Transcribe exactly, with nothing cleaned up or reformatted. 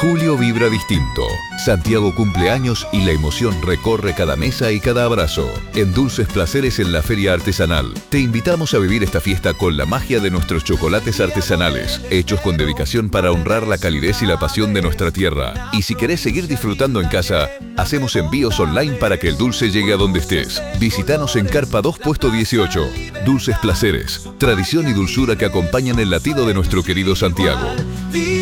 Julio vibra distinto. Santiago cumple años y la emoción recorre cada mesa y cada abrazo. En Dulces Placeres en la Feria Artesanal, te invitamos a vivir esta fiesta con la magia de nuestros chocolates artesanales, hechos con dedicación para honrar la calidez y la pasión de nuestra tierra. Y si querés seguir disfrutando en casa, hacemos envíos online para que el dulce llegue a donde estés. Visítanos en Carpa dos Puesto dieciocho. Dulces Placeres, tradición y dulzura que acompañan el latido de nuestro querido Santiago.